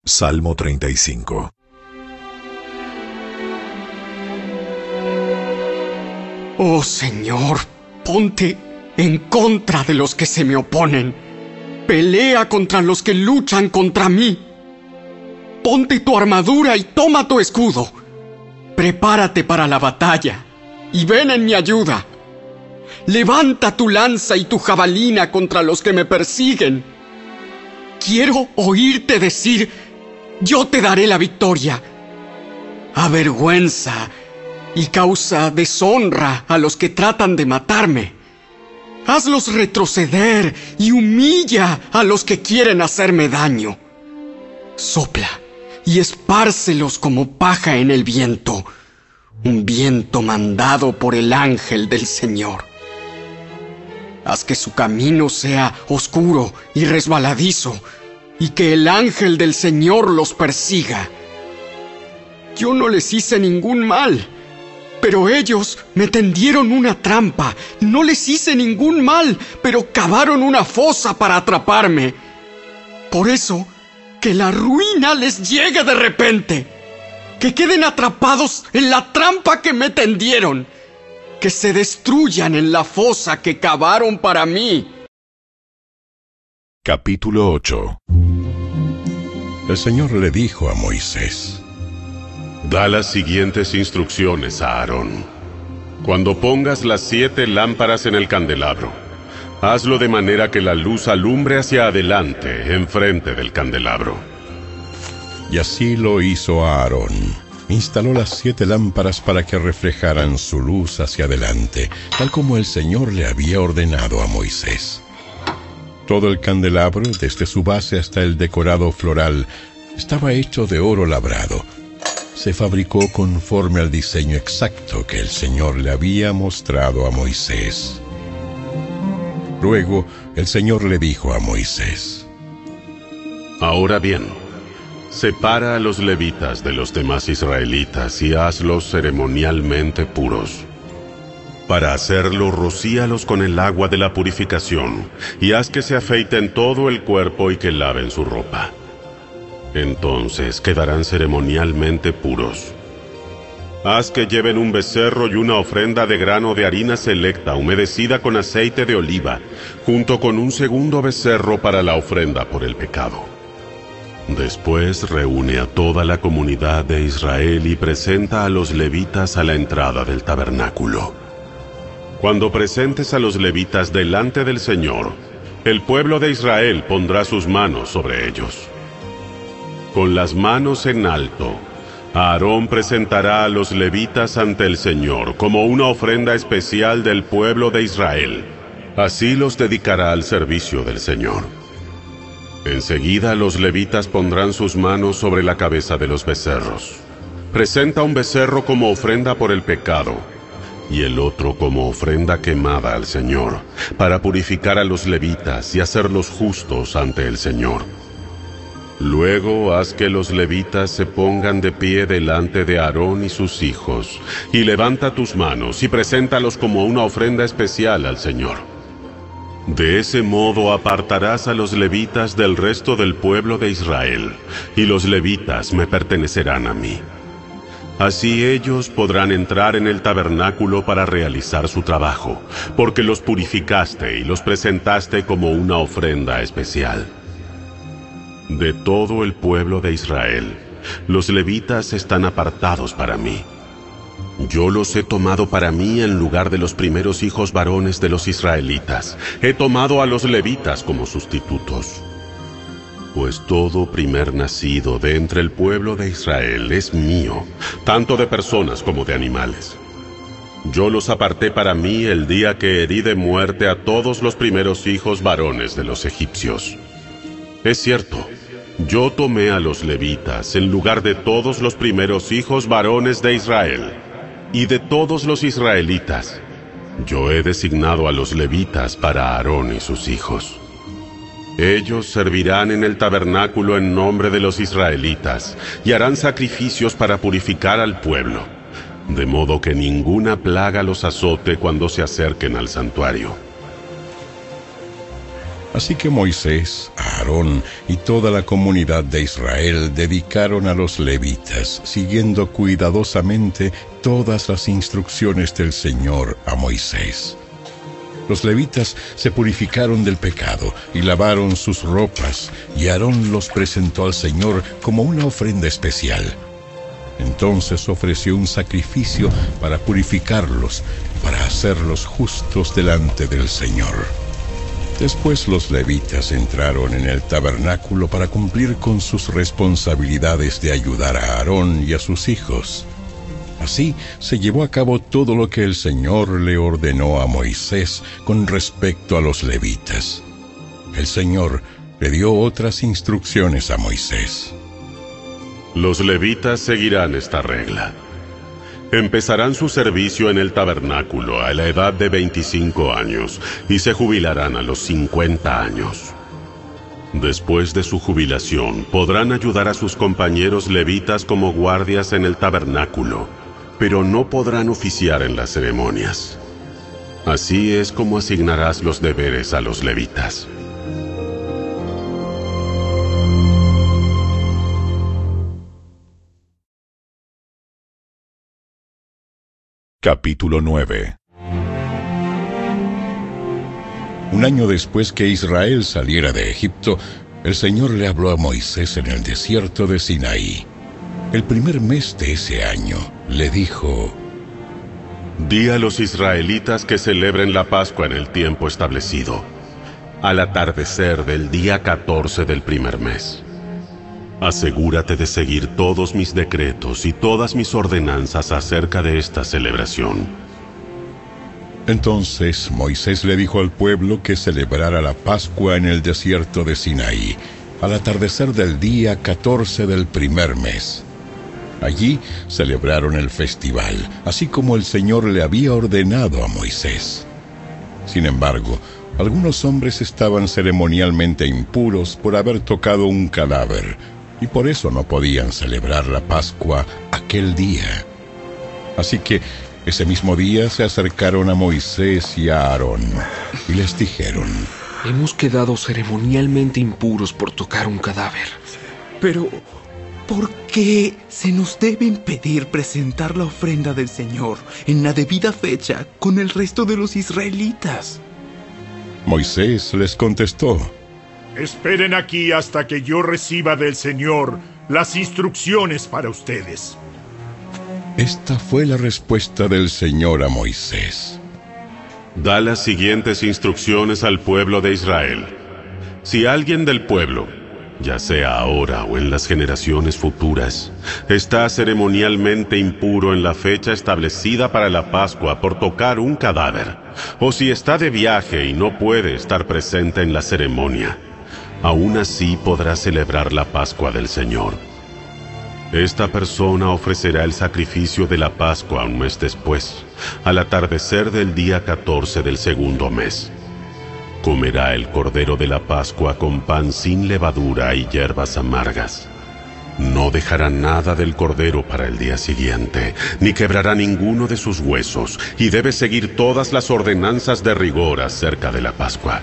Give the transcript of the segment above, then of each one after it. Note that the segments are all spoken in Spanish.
Salmo 35. Oh Señor, ponte en contra de los que se me oponen. Pelea contra los que luchan contra mí. Ponte tu armadura y toma tu escudo. Prepárate para la batalla y ven en mi ayuda. Levanta tu lanza y tu jabalina contra los que me persiguen. Quiero oírte decir: yo te daré la victoria. Avergüenza y causa deshonra a los que tratan de matarme. Hazlos retroceder y humilla a los que quieren hacerme daño. Sopla y espárcelos como paja en el viento, un viento mandado por el ángel del Señor. Haz que su camino sea oscuro y resbaladizo, y que el ángel del Señor los persiga. Yo no les hice ningún mal, pero ellos me tendieron una trampa. No les hice ningún mal, pero cavaron una fosa para atraparme. Por eso, que la ruina les llegue de repente. Que queden atrapados en la trampa que me tendieron. Que se destruyan en la fosa que cavaron para mí. Capítulo 8. El Señor le dijo a Moisés: Da las siguientes instrucciones a Aarón. Cuando pongas las 7 lámparas en el candelabro, hazlo de manera que la luz alumbre hacia adelante, enfrente del candelabro. Y así lo hizo Aarón. Instaló las 7 lámparas para que reflejaran su luz hacia adelante, tal como el Señor le había ordenado a Moisés. Todo el candelabro, desde su base hasta el decorado floral, estaba hecho de oro labrado. Se fabricó conforme al diseño exacto que el Señor le había mostrado a Moisés. Luego, el Señor le dijo a Moisés: Ahora bien, separa a los levitas de los demás israelitas y hazlos ceremonialmente puros. Para hacerlo, rocíalos con el agua de la purificación, y haz que se afeiten todo el cuerpo y que laven su ropa. Entonces quedarán ceremonialmente puros. Haz que lleven un becerro y una ofrenda de grano de harina selecta humedecida con aceite de oliva, junto con un segundo becerro para la ofrenda por el pecado. Después reúne a toda la comunidad de Israel y presenta a los levitas a la entrada del tabernáculo. Cuando presentes a los levitas delante del Señor, el pueblo de Israel pondrá sus manos sobre ellos. Con las manos en alto, Aarón presentará a los levitas ante el Señor como una ofrenda especial del pueblo de Israel. Así los dedicará al servicio del Señor. Enseguida los levitas pondrán sus manos sobre la cabeza de los becerros. Presenta un becerro como ofrenda por el pecado, y el otro como ofrenda quemada al Señor, para purificar a los levitas y hacerlos justos ante el Señor. Luego haz que los levitas se pongan de pie delante de Aarón y sus hijos, y levanta tus manos y preséntalos como una ofrenda especial al Señor. De ese modo apartarás a los levitas del resto del pueblo de Israel, y los levitas me pertenecerán a mí. Así ellos podrán entrar en el tabernáculo para realizar su trabajo, porque los purificaste y los presentaste como una ofrenda especial. De todo el pueblo de Israel, los levitas están apartados para mí. Yo los he tomado para mí en lugar de los primeros hijos varones de los israelitas. He tomado a los levitas como sustitutos. Pues todo primer nacido de entre el pueblo de Israel es mío, tanto de personas como de animales. Yo los aparté para mí el día que herí de muerte a todos los primeros hijos varones de los egipcios. Es cierto, yo tomé a los levitas en lugar de todos los primeros hijos varones de Israel, y de todos los israelitas. Yo he designado a los levitas para Aarón y sus hijos. Ellos servirán en el tabernáculo en nombre de los israelitas y harán sacrificios para purificar al pueblo, de modo que ninguna plaga los azote cuando se acerquen al santuario. Así que Moisés, Aarón y toda la comunidad de Israel dedicaron a los levitas, siguiendo cuidadosamente todas las instrucciones del Señor a Moisés. Los levitas se purificaron del pecado y lavaron sus ropas, y Aarón los presentó al Señor como una ofrenda especial. Entonces ofreció un sacrificio para purificarlos, para hacerlos justos delante del Señor. Después los levitas entraron en el tabernáculo para cumplir con sus responsabilidades de ayudar a Aarón y a sus hijos. Así se llevó a cabo todo lo que el Señor le ordenó a Moisés con respecto a los levitas. El Señor le dio otras instrucciones a Moisés. Los levitas seguirán esta regla. Empezarán su servicio en el tabernáculo a la edad de 25 años y se jubilarán a los 50 años. Después de su jubilación, podrán ayudar a sus compañeros levitas como guardias en el tabernáculo, pero no podrán oficiar en las ceremonias. Así es como asignarás los deberes a los levitas. Capítulo 9. Un año después que Israel saliera de Egipto, el Señor le habló a Moisés en el desierto de Sinaí. El primer mes de ese año, le dijo: Di a los israelitas que celebren la Pascua en el tiempo establecido, al atardecer del día 14 del primer mes. Asegúrate de seguir todos mis decretos y todas mis ordenanzas acerca de esta celebración. Entonces Moisés le dijo al pueblo que celebrara la Pascua en el desierto de Sinaí, al atardecer del día 14 del primer mes. Allí celebraron el festival, así como el Señor le había ordenado a Moisés. Sin embargo, algunos hombres estaban ceremonialmente impuros por haber tocado un cadáver, y por eso no podían celebrar la Pascua aquel día. Así que ese mismo día se acercaron a Moisés y a Aarón y les dijeron: Hemos quedado ceremonialmente impuros por tocar un cadáver. Pero, ¿por qué se nos debe impedir presentar la ofrenda del Señor en la debida fecha con el resto de los israelitas? Moisés les contestó: Esperen aquí hasta que yo reciba del Señor las instrucciones para ustedes. Esta fue la respuesta del Señor a Moisés. Da las siguientes instrucciones al pueblo de Israel. Si alguien del pueblo, ya sea ahora o en las generaciones futuras, está ceremonialmente impuro en la fecha establecida para la Pascua por tocar un cadáver, o si está de viaje y no puede estar presente en la ceremonia, aún así podrá celebrar la Pascua del Señor. Esta persona ofrecerá el sacrificio de la Pascua un mes después, al atardecer del día 14 del segundo mes. Comerá el cordero de la Pascua con pan sin levadura y hierbas amargas. No dejará nada del cordero para el día siguiente, ni quebrará ninguno de sus huesos, y debe seguir todas las ordenanzas de rigor acerca de la Pascua.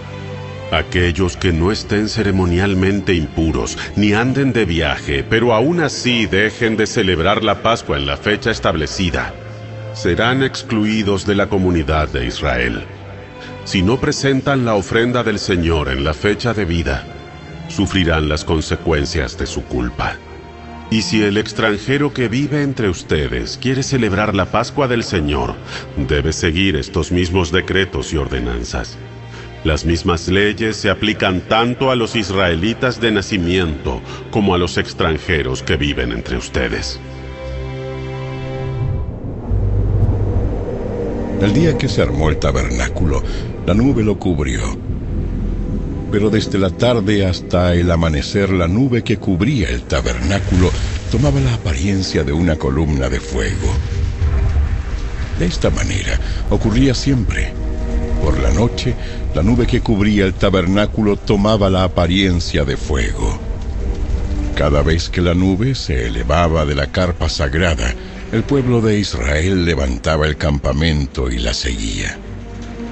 Aquellos que no estén ceremonialmente impuros, ni anden de viaje, pero aún así dejen de celebrar la Pascua en la fecha establecida, serán excluidos de la comunidad de Israel. Si no presentan la ofrenda del Señor en la fecha debida, sufrirán las consecuencias de su culpa. Y si el extranjero que vive entre ustedes quiere celebrar la Pascua del Señor, debe seguir estos mismos decretos y ordenanzas. Las mismas leyes se aplican tanto a los israelitas de nacimiento como a los extranjeros que viven entre ustedes. El día que se armó el tabernáculo, la nube lo cubrió. Pero desde la tarde hasta el amanecer, la nube que cubría el tabernáculo tomaba la apariencia de una columna de fuego. De esta manera ocurría siempre. Por la noche, la nube que cubría el tabernáculo tomaba la apariencia de fuego. Cada vez que la nube se elevaba de la carpa sagrada, el pueblo de Israel levantaba el campamento y la seguía.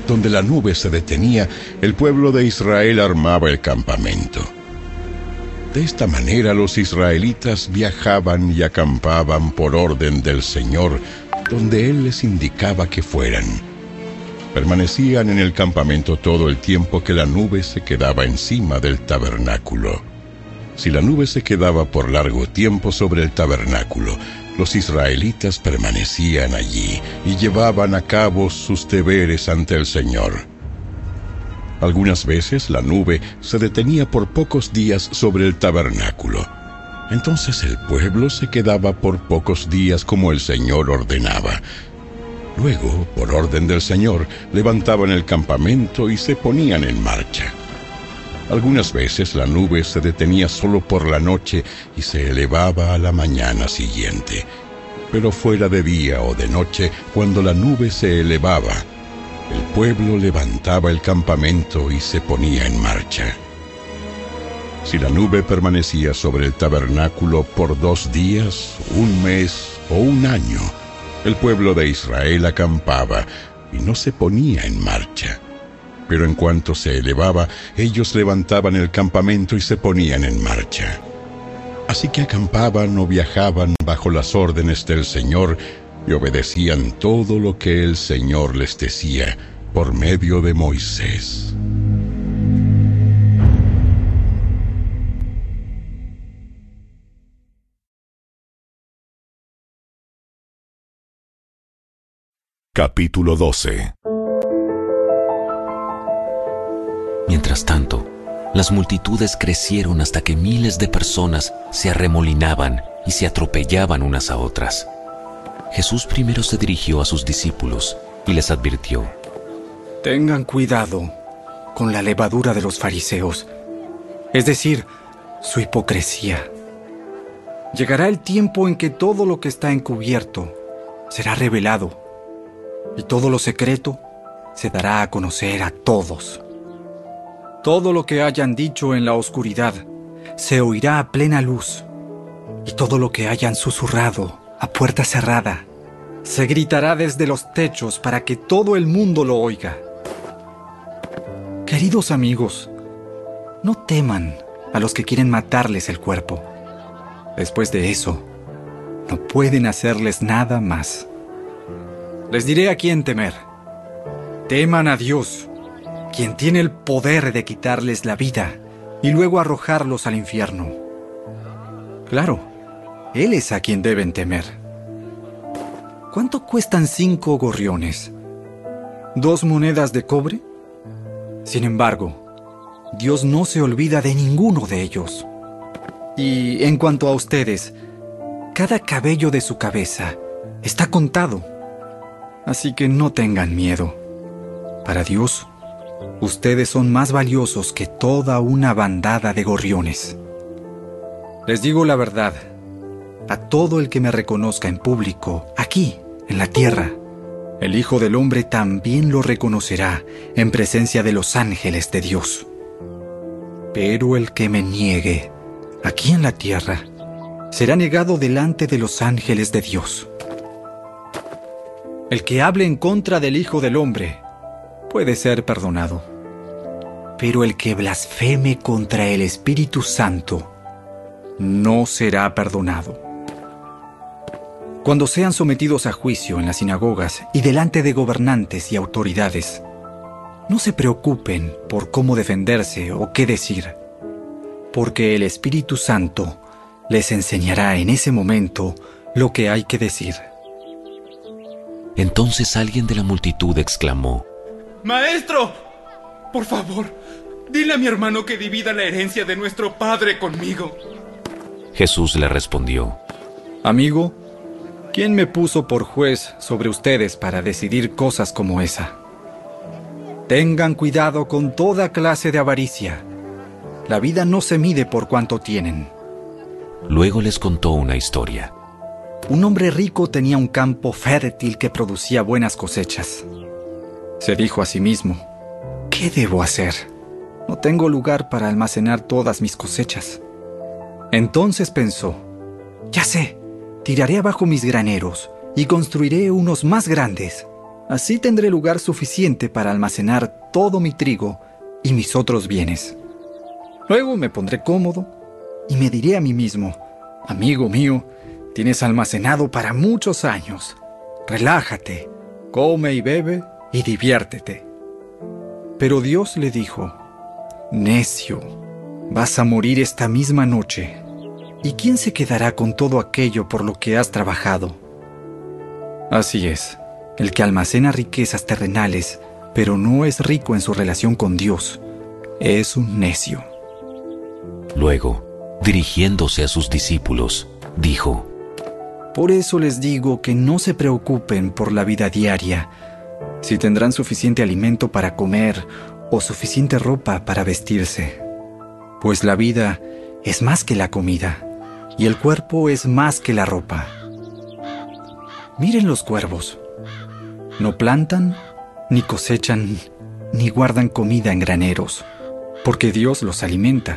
Donde la nube se detenía, el pueblo de Israel armaba el campamento. De esta manera los israelitas viajaban y acampaban por orden del Señor, donde Él les indicaba que fueran. Permanecían en el campamento todo el tiempo que la nube se quedaba encima del tabernáculo. Si la nube se quedaba por largo tiempo sobre el tabernáculo, los israelitas permanecían allí y llevaban a cabo sus deberes ante el Señor. Algunas veces la nube se detenía por pocos días sobre el tabernáculo. Entonces el pueblo se quedaba por pocos días como el Señor ordenaba. Luego, por orden del Señor, levantaban el campamento y se ponían en marcha. Algunas veces la nube se detenía solo por la noche y se elevaba a la mañana siguiente. Pero fuera de día o de noche, cuando la nube se elevaba, el pueblo levantaba el campamento y se ponía en marcha. Si la nube permanecía sobre el tabernáculo por 2 días, 1 mes o 1 año, el pueblo de Israel acampaba y no se ponía en marcha. Pero en cuanto se elevaba, ellos levantaban el campamento y se ponían en marcha. Así que acampaban o viajaban bajo las órdenes del Señor y obedecían todo lo que el Señor les decía por medio de Moisés. Capítulo 12. Mientras tanto, las multitudes crecieron hasta que miles de personas se arremolinaban y se atropellaban unas a otras. Jesús primero se dirigió a sus discípulos y les advirtió: Tengan cuidado con la levadura de los fariseos, es decir, su hipocresía. Llegará el tiempo en que todo lo que está encubierto será revelado, y todo lo secreto se dará a conocer a todos. Todo lo que hayan dicho en la oscuridad se oirá a plena luz, y todo lo que hayan susurrado a puerta cerrada se gritará desde los techos para que todo el mundo lo oiga. Queridos amigos, no teman a los que quieren matarles el cuerpo. Después de eso, no pueden hacerles nada más. Les diré a quién temer. Teman a Dios, quien tiene el poder de quitarles la vida y luego arrojarlos al infierno. Claro, Él es a quien deben temer. ¿Cuánto cuestan 5 gorriones? ¿2 monedas de cobre? Sin embargo, Dios no se olvida de ninguno de ellos. Y en cuanto a ustedes, cada cabello de su cabeza está contado. Así que no tengan miedo. Para Dios, ustedes son más valiosos que toda una bandada de gorriones. Les digo la verdad, a todo el que me reconozca en público, aquí, en la tierra, el Hijo del Hombre también lo reconocerá en presencia de los ángeles de Dios. Pero el que me niegue, aquí en la tierra, será negado delante de los ángeles de Dios. El que hable en contra del Hijo del Hombre puede ser perdonado. Pero el que blasfeme contra el Espíritu Santo no será perdonado. Cuando sean sometidos a juicio en las sinagogas y delante de gobernantes y autoridades, no se preocupen por cómo defenderse o qué decir, porque el Espíritu Santo les enseñará en ese momento lo que hay que decir. Entonces alguien de la multitud exclamó: ¡Maestro! Por favor, dile a mi hermano que divida la herencia de nuestro padre conmigo. Jesús le respondió: Amigo, ¿quién me puso por juez sobre ustedes para decidir cosas como esa? Tengan cuidado con toda clase de avaricia. La vida no se mide por cuánto tienen. Luego les contó una historia. Un hombre rico tenía un campo fértil que producía buenas cosechas. Se dijo a sí mismo: ¿qué debo hacer? No tengo lugar para almacenar todas mis cosechas. Entonces pensó: ya sé, tiraré abajo mis graneros y construiré unos más grandes. Así tendré lugar suficiente para almacenar todo mi trigo y mis otros bienes. Luego me pondré cómodo y me diré a mí mismo: amigo mío, tienes almacenado para muchos años. Relájate, come y bebe y diviértete. Pero Dios le dijo: necio, vas a morir esta misma noche. ¿Y quién se quedará con todo aquello por lo que has trabajado? Así es, el que almacena riquezas terrenales, pero no es rico en su relación con Dios, es un necio. Luego, dirigiéndose a sus discípulos, dijo: Por eso les digo que no se preocupen por la vida diaria, si tendrán suficiente alimento para comer o suficiente ropa para vestirse. Pues la vida es más que la comida, y el cuerpo es más que la ropa. Miren los cuervos. No plantan, ni cosechan, ni guardan comida en graneros, porque Dios los alimenta.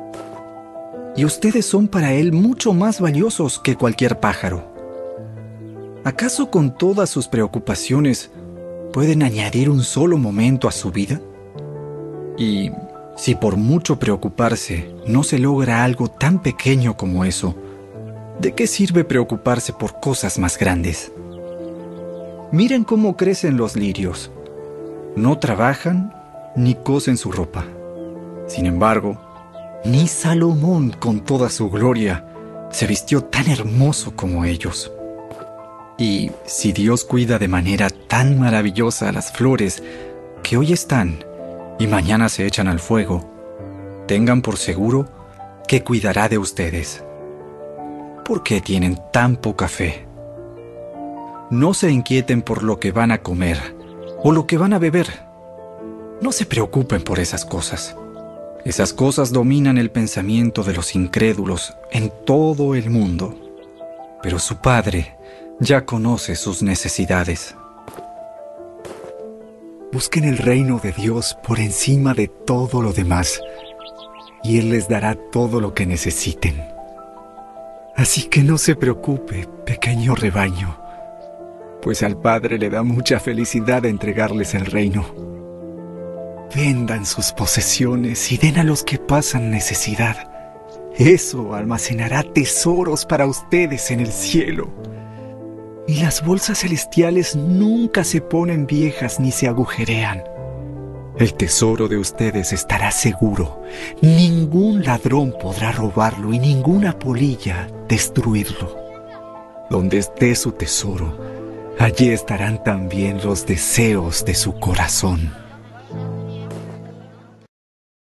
Y ustedes son para Él mucho más valiosos que cualquier pájaro. ¿Acaso con todas sus preocupaciones pueden añadir un solo momento a su vida? Y si por mucho preocuparse no se logra algo tan pequeño como eso, ¿de qué sirve preocuparse por cosas más grandes? Miren cómo crecen los lirios. No trabajan ni cosen su ropa. Sin embargo, ni Salomón, con toda su gloria, se vistió tan hermoso como ellos. Y si Dios cuida de manera tan maravillosa a las flores que hoy están y mañana se echan al fuego, tengan por seguro que cuidará de ustedes. ¿Por qué tienen tan poca fe? No se inquieten por lo que van a comer o lo que van a beber. No se preocupen por esas cosas. Esas cosas dominan el pensamiento de los incrédulos en todo el mundo. Pero su Padre ya conoce sus necesidades. Busquen el reino de Dios por encima de todo lo demás, y Él les dará todo lo que necesiten. Así que no se preocupe, pequeño rebaño, pues al Padre le da mucha felicidad entregarles el reino. Vendan sus posesiones y den a los que pasan necesidad. Eso almacenará tesoros para ustedes en el cielo. Y las bolsas celestiales nunca se ponen viejas ni se agujerean. El tesoro de ustedes estará seguro. Ningún ladrón podrá robarlo y ninguna polilla destruirlo. Donde esté su tesoro, allí estarán también los deseos de su corazón.